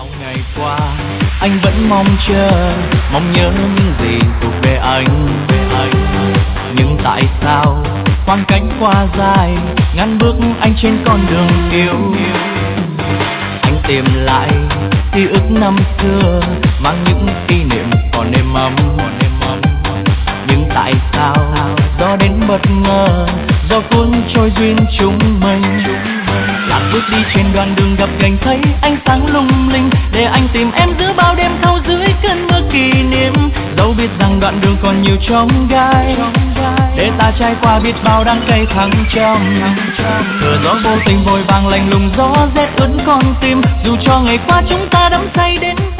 bao ngày qua anh vẫn mong chờ, mong nhớ những gì thuộc về anh. Nhưng tại sao khoảng cách quá dài, ngàn bước anh trên con đường yêu. Anh tìm lại ký ức năm xưa, mang những kỷ niệm còn êm ấm. Nhưng tại sao gió đến bất ngờ, gió cuốn trôi duyên chúng mình. Lạc bước đi trên đoạn đường gập ghềnh thấy ánh sáng lung linh, để anh tìm em giữa bao đêm thâu dưới cơn mưa kỷ niệm. Dẫu biết rằng đoạn đường còn nhiều chông gai, để ta trải qua biết bao đắng cay thăng trầm. Cơn gió vô tình vội vàng lạnh lùng, gió rét ướt con tim, dù cho ngày qua chúng ta đắm say đến